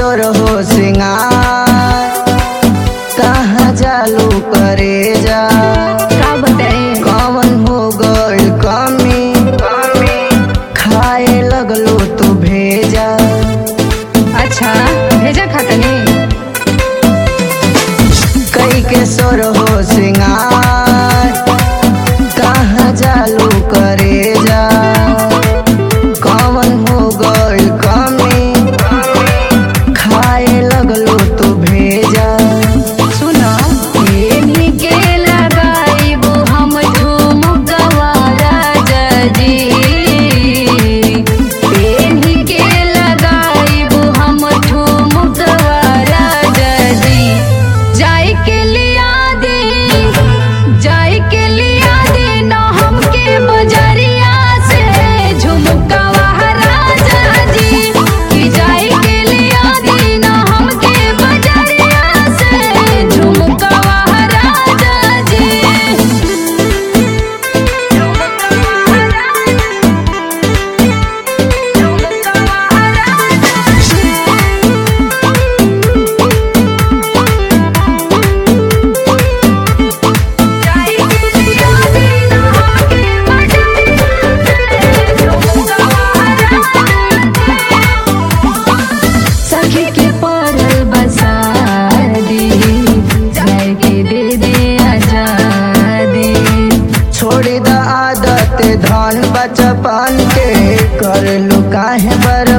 सोर हो सिंगार कहाँ जालू करे जा का बताए कौन हो गई कमी खाए लगलो तू भेजा। अच्छा भेजा खाता नहीं कई के सोर हो सिंगार कहाँ जालू करे जा कौन हो गई कमी खाए लगलो तू भेजा। सुनो एनी के लगाइबो हम झुमकवा राजा जी एनी के लगाइबो हम झुमकवा राजा जी जाई के लिया दे न हमके बजरिया से झुमकवा राजा जी कि जाई के लिया दे न हमके बजरिया से झुमकवा राजा जी सखी के परल बसादी जाए के दे दे आजादी छोड़ द आदत धन बचपन के कर लो काहे बर